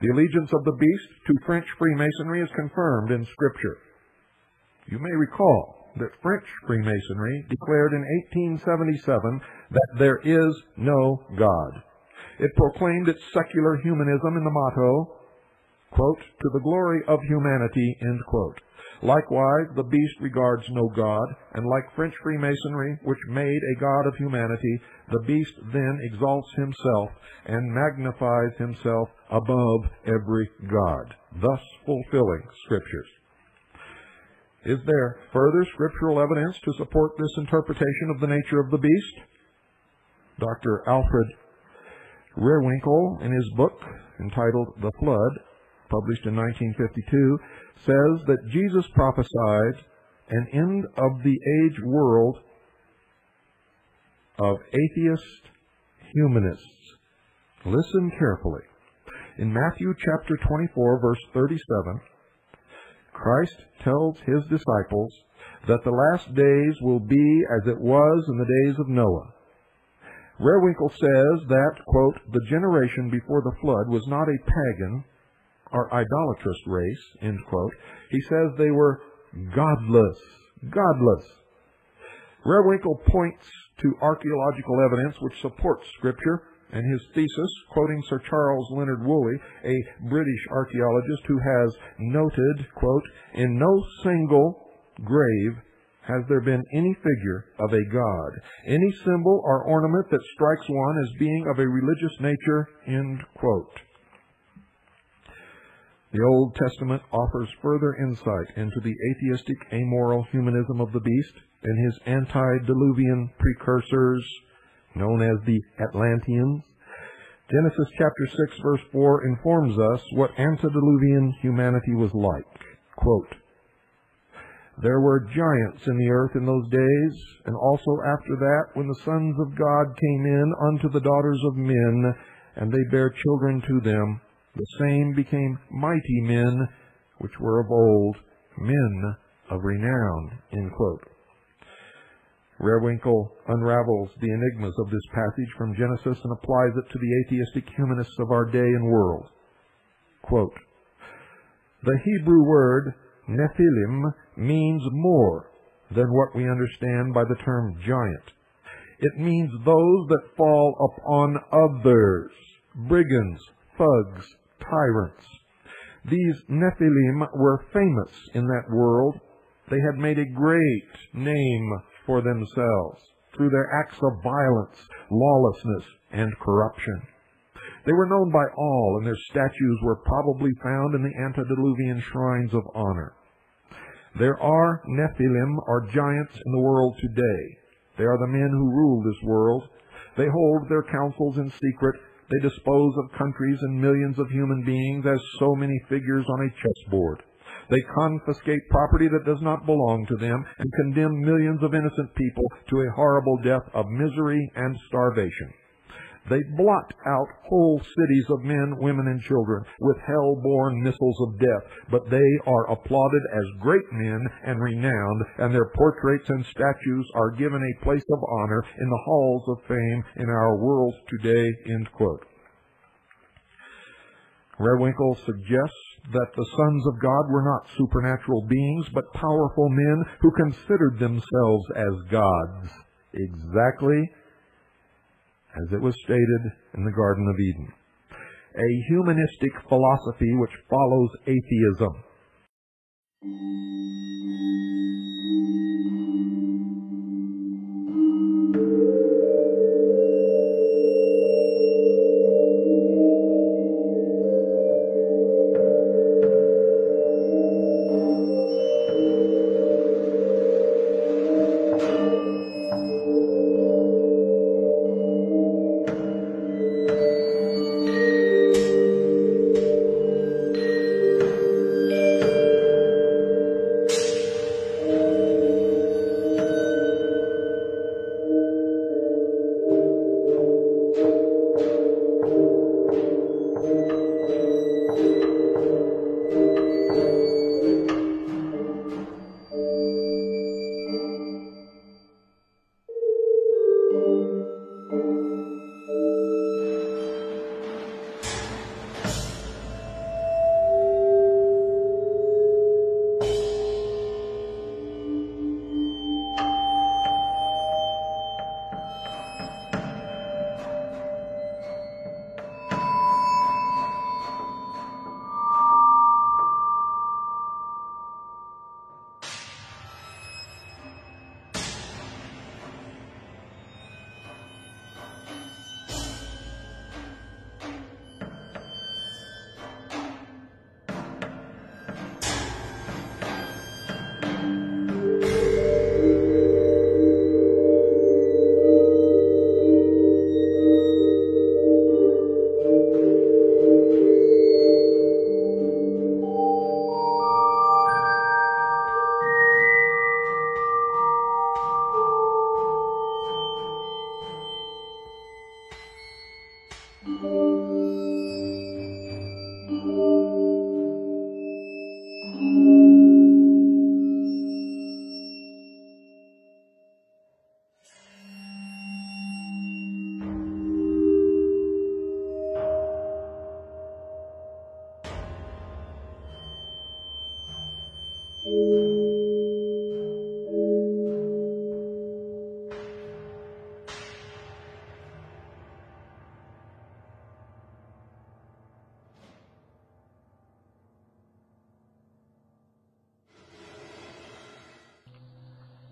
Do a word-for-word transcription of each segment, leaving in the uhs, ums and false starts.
The allegiance of the beast to French Freemasonry is confirmed in Scripture. You may recall that French Freemasonry declared in eighteen seventy-seven that there is no God. It proclaimed its secular humanism in the motto, quote, "To the glory of humanity," end quote. Likewise, the beast regards no God, and like French Freemasonry, which made a god of humanity, the beast then exalts himself and magnifies himself above every god, thus fulfilling Scriptures. Is there further scriptural evidence to support this interpretation of the nature of the beast? Doctor Alfred Rehrwinkel, in his book entitled The Flood, published in nineteen fifty-two, says that Jesus prophesied an end of the age world of atheist humanists. Listen carefully. In Matthew chapter twenty-four, verse thirty-seven, Christ tells his disciples that the last days will be as it was in the days of Noah. Rehrwinkel says that, quote, "the generation before the flood was not a pagan or idolatrous race," end quote. He says they were godless. Godless. Rehrwinkel points to archaeological evidence which supports Scripture, and his thesis, quoting Sir Charles Leonard Woolley, a British archaeologist who has noted, quote, "In no single grave has there been any figure of a god, any symbol or ornament that strikes one as being of a religious nature," end quote. The Old Testament offers further insight into the atheistic, amoral humanism of the beast and his antediluvian precursors, known as the Atlanteans. Genesis chapter six, verse four informs us what antediluvian humanity was like. Quote, "There were giants in the earth in those days, and also after that, when the sons of God came in unto the daughters of men, and they bare children to them, the same became mighty men, which were of old, men of renown," end quote. Rehrwinkel unravels the enigmas of this passage from Genesis and applies it to the atheistic humanists of our day and world. Quote, "The Hebrew word Nephilim means more than what we understand by the term giant. It means those that fall upon others, brigands, thugs, tyrants. These Nephilim were famous in that world. They had made a great name for themselves through their acts of violence, lawlessness, and corruption. They were known by all, and their statues were probably found in the antediluvian shrines of honor. There are Nephilim, or giants, in the world today. They are the men who rule this world. They hold their councils in secret. They dispose of countries and millions of human beings as so many figures on a chessboard. They confiscate property that does not belong to them and condemn millions of innocent people to a horrible death of misery and starvation. They blot out whole cities of men, women, and children with hell-born missiles of death, but they are applauded as great men and renowned, and their portraits and statues are given a place of honor in the halls of fame in our world today," end quote. Rehrwinkel suggests that the sons of God were not supernatural beings, but powerful men who considered themselves as gods, exactly as it was stated in the Garden of Eden. A humanistic philosophy which follows atheism.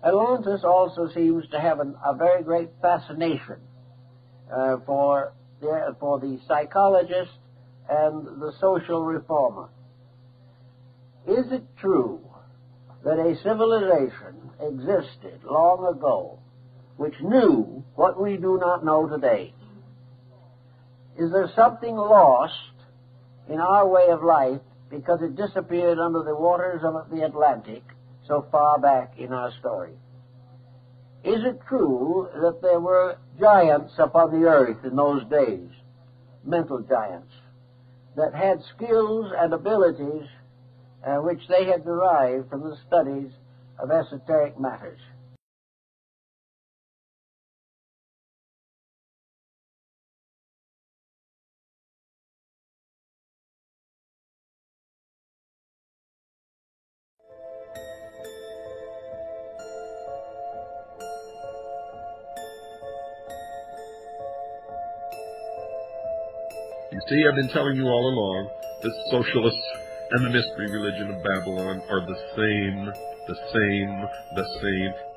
Atlantis also seems to have an, a very great fascination uh, for, the, for the psychologist and the social reformer. Is it true that a civilization existed long ago which knew what we do not know today? Is there something lost in our way of life because it disappeared under the waters of the Atlantic so far back in our story? Is it true that there were giants upon the earth in those days, mental giants, that had skills and abilities uh, which they had derived from the studies of esoteric matters? You see, I've been telling you all along, the socialists and the mystery religion of Babylon are the same, the same, the same.